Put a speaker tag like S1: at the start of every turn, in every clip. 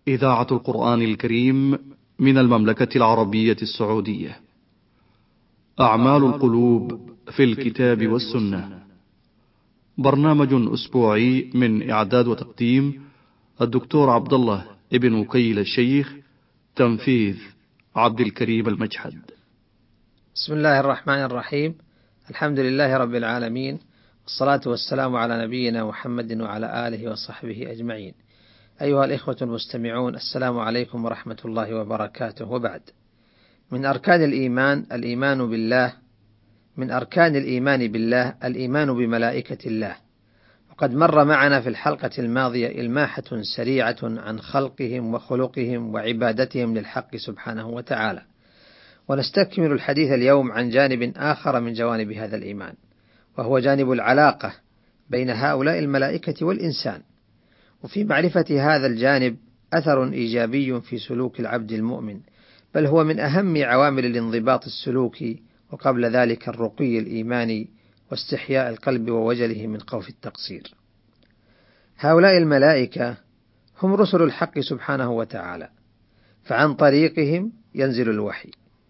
S1: إذاعة القرآن الكريم من المملكة العربية السعودية. أعمال القلوب في الكتاب والسنة، برنامج أسبوعي من إعداد وتقديم الدكتور عبد الله ابن وكيل الشيخ، تنفيذ عبد الكريم المجحد.
S2: بسم الله الرحمن الرحيم. الحمد لله رب العالمين، والصلاة والسلام على نبينا محمد وعلى آله وصحبه أجمعين. أيها الإخوة المستمعون، السلام عليكم ورحمة الله وبركاته. وبعد، من أركان الإيمان بالله الإيمان بملائكة الله. وقد مر معنا في الحلقة الماضية إلماحة سريعة عن خلقهم وخلقهم وعبادتهم للحق سبحانه وتعالى، ونستكمل الحديث اليوم عن جانب آخر من جوانب هذا الإيمان، وهو جانب العلاقة بين هؤلاء الملائكة والإنسان. وفي معرفة هذا الجانب أثر إيجابي في سلوك العبد المؤمن، بل هو من أهم عوامل الانضباط السلوكي، وقبل ذلك الرقي الإيماني واستحياء القلب ووجله من خوف التقصير. هؤلاء الملائكة هم رسل الحق سبحانه وتعالى، فعن طريقهم ينزل الوحي،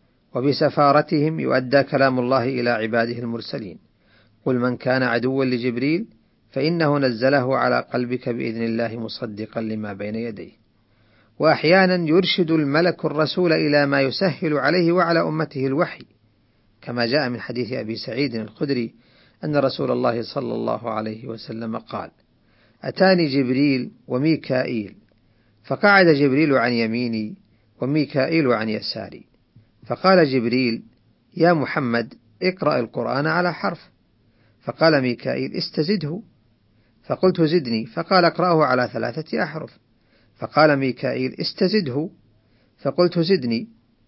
S2: وبسفارتهم يؤدى كلام الله إلى عباده المرسلين. قل من كان عدوا لجبريل فإنه نزله على قلبك بإذن الله مصدقا لما بين يديه. وأحيانا يرشد الملك الرسول إلى ما يسهل عليه وعلى أمته الوحي، كما جاء من حديث أبي سعيد الخدري أن رسول الله صلى الله عليه وسلم قال: أتاني جبريل وميكائيل، فقعد جبريل عن يميني وميكائيل عن يساري، فقال جبريل: يا محمد اقرأ القرآن على حرف. فقال ميكائيل: استزده. فقلت: زدني. فقال: اقرأه على 3 أحرف. فقال ميكائيل: استزده. فقلت: زدني.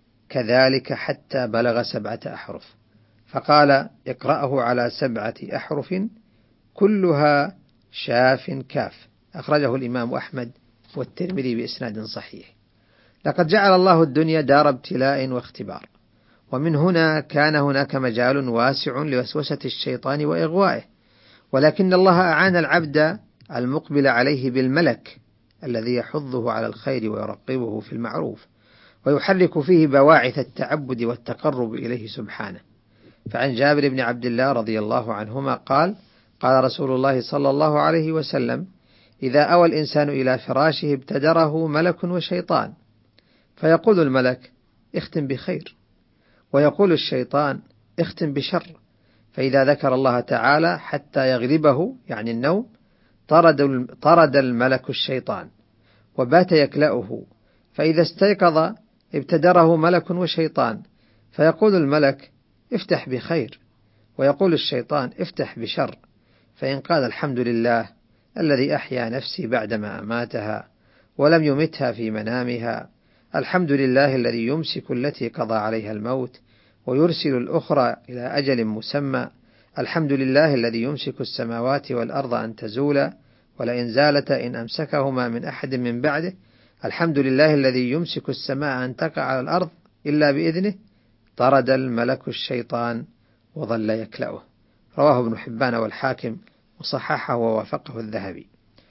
S2: كذلك حتى بلغ 7 أحرف. فقال: اقرأه على 7 أحرف كلها شاف كاف. أخرجه الإمام أحمد والترمذي بإسناد صحيح. لقد جعل الله الدنيا دار ابتلاء واختبار، ومن هنا كان هناك مجال واسع لوسوسة الشيطان وإغوائه، ولكن الله أعان العبد المقبل عليه بالملك الذي يحضه على الخير ويرقبه في المعروف، ويحرك فيه بواعث التعبد والتقرب إليه سبحانه. فعن جابر بن عبد الله رضي الله عنهما قال: قال رسول الله صلى الله عليه وسلم: إذا أوى الإنسان إلى فراشه ابتدره ملك وشيطان، فيقول الملك: اختم بخير، ويقول الشيطان: اختم بشر. فإذا ذكر الله تعالى حتى يغلبه، يعني النوم، طرد الملك الشيطان وبات يكلأه. فإذا استيقظ ابتدره ملك وشيطان، فيقول الملك: افتح بخير، ويقول الشيطان: افتح بشر. فإن قال: الحمد لله الذي أحيا نفسي بعدما أماتها ولم يمتها في منامها، الحمد لله الذي يمسك التي قضى عليها الموت ويرسل الأخرى إلى أجل مسمى، الحمد لله الذي يمسك السماوات والأرض أن تزولا ولئن زالتا إن أمسكهما من أحد من بعده، الحمد لله الذي يمسك السماء أن تقع على الأرض إلا بإذنه، طرد الملك الشيطان وظل يكلأه. رواه ابن حبان والحاكم وصححه ووافقه الذهبي.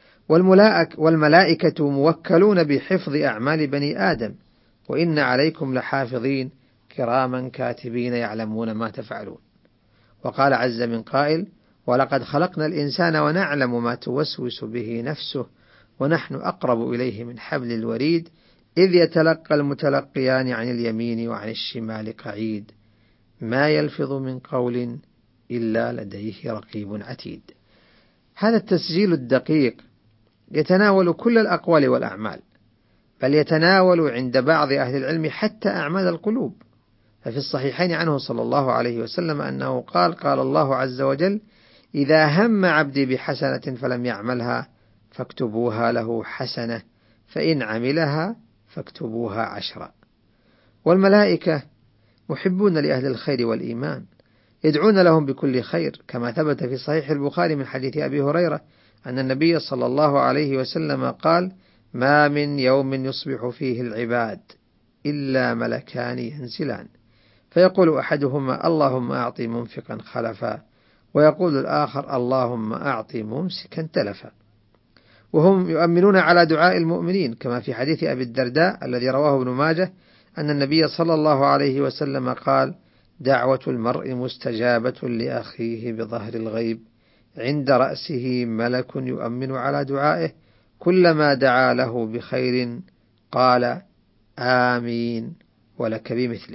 S2: والملائكة موكلون بحفظ أعمال بني آدم، وإن عليكم لحافظين كراما كاتبين يعلمون ما تفعلون. وقال عز من قائل: ولقد خلقنا الإنسان ونعلم ما توسوس به نفسه ونحن أقرب إليه من حبل الوريد إذ يتلقى المتلقيان عن اليمين وعن الشمال قعيد ما يلفظ من قول إلا لديه رقيب عتيد. هذا التسجيل الدقيق يتناول كل الأقوال والأعمال، بل يتناول عند بعض أهل العلم حتى أعمال القلوب. ففي الصحيحين عنه صلى الله عليه وسلم أنه قال: قال الله عز وجل: إذا هم عبدي بحسنة فلم يعملها فاكتبوها له حسنة، فإن عملها فاكتبوها 10. والملائكة محبون لأهل الخير والإيمان، يدعون لهم بكل خير، كما ثبت في صحيح البخاري من حديث أبي هريرة أن النبي صلى الله عليه وسلم قال: ما من يوم يصبح فيه العباد إلا ملكان ينزلان، فيقول أحدهما: اللهم أعط منفقا خلفا، ويقول الآخر: اللهم أعط ممسكا تلفا. وهم يؤمنون على دعاء المؤمنين، كما في حديث أبي الدرداء الذي رواه ابن ماجه أن النبي صلى الله عليه وسلم قال: دعوة المرء مستجابة لأخيه بظهر الغيب، عند رأسه ملك يؤمن على دعائه، كلما دعا له بخير قال آمين ولك بمثله.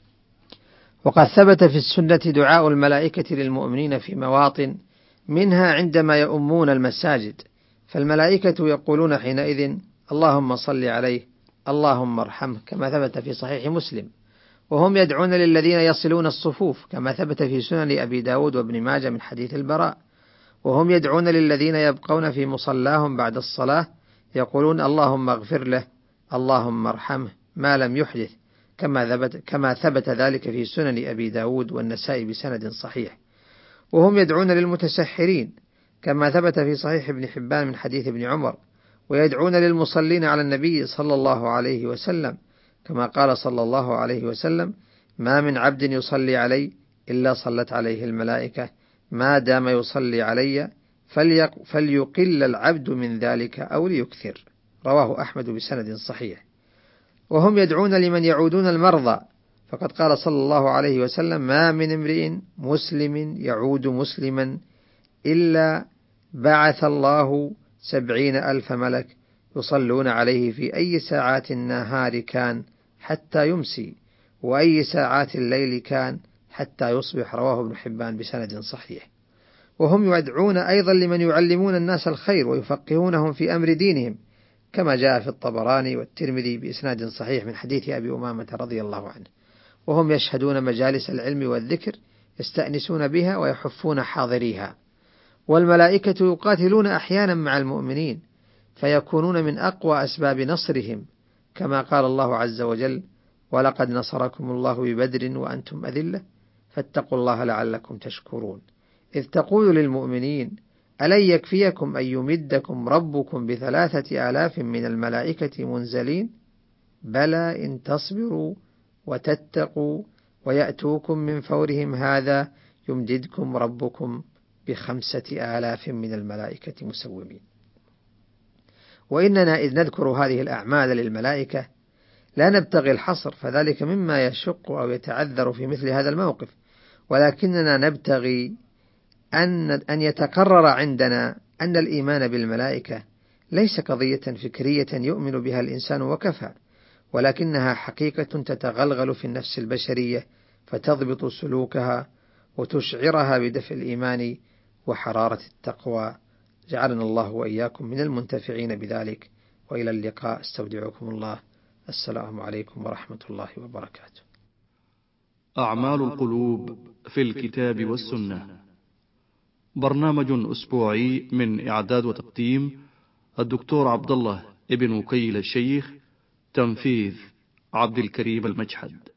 S2: وقد ثبت في السنة دعاء الملائكة للمؤمنين في مواطن، منها عندما يؤمون المساجد، فالملائكة يقولون حينئذ: اللهم صل عليه، اللهم ارحمه، كما ثبت في صحيح مسلم. وهم يدعون للذين يصلون الصفوف، كما ثبت في سنن أبي داود وابن ماجه من حديث البراء. وهم يدعون للذين يبقون في مصلاهم بعد الصلاة، يقولون: اللهم اغفر له، اللهم ارحمه، ما لم يحدث، كما ثبت ذلك في سنن أبي داود والنسائي بسند صحيح. وهم يدعون للمتسحرين، كما ثبت في صحيح ابن حبان من حديث ابن عمر. ويدعون للمصلين على النبي صلى الله عليه وسلم، كما قال صلى الله عليه وسلم: ما من عبد يصلي علي إلا صلت عليه الملائكة ما دام يصلي علي، فليقل العبد من ذلك أو ليكثر. رواه أحمد بسند صحيح. وهم يدعون لمن يعودون المرضى، فقد قال صلى الله عليه وسلم: ما من امرئ مسلم يعود مسلما إلا بعث الله 70,000 ملك يصلون عليه في أي ساعات النهار كان حتى يمسي، وأي ساعات الليل كان حتى يصبح. رواه ابن حبان بسند صحيح. وهم يدعون أيضا لمن يعلمون الناس الخير ويفقهونهم في أمر دينهم، كما جاء في الطبراني والترمذي بإسناد صحيح من حديث أبي أمامة رضي الله عنه. وهم يشهدون مجالس العلم والذكر، يستأنسون بها ويحفون حاضريها. والملائكة يقاتلون أحيانا مع المؤمنين، فيكونون من أقوى أسباب نصرهم، كما قال الله عز وجل: ولقد نصركم الله ببدر وأنتم أذلة فاتقوا الله لعلكم تشكرون، إذ تقول للمؤمنين: ألن يكفيكم أن يمدكم ربكم ب3,000 من الملائكة منزلين، بلى إن تصبروا وتتقوا ويأتوكم من فورهم هذا يمددكم ربكم ب5,000 من الملائكة مسومين. وإننا إذ نذكر هذه الأعمال للملائكة لا نبتغي الحصر، فذلك مما يشق أو يتعذر في مثل هذا الموقف، ولكننا نبتغي أن يتقرر عندنا أن الإيمان بالملائكة ليس قضية فكرية يؤمن بها الإنسان وكفى، ولكنها حقيقة تتغلغل في النفس البشرية، فتضبط سلوكها وتشعرها بدفء الإيمان وحرارة التقوى. جعلنا الله وإياكم من المنتفعين بذلك، وإلى اللقاء، استودعكم الله، السلام عليكم ورحمة الله وبركاته.
S1: أعمال القلوب في الكتاب والسنة، برنامج أسبوعي من إعداد وتقديم الدكتور عبد الله ابن وكيل الشيخ، تنفيذ عبد الكريم المجحد.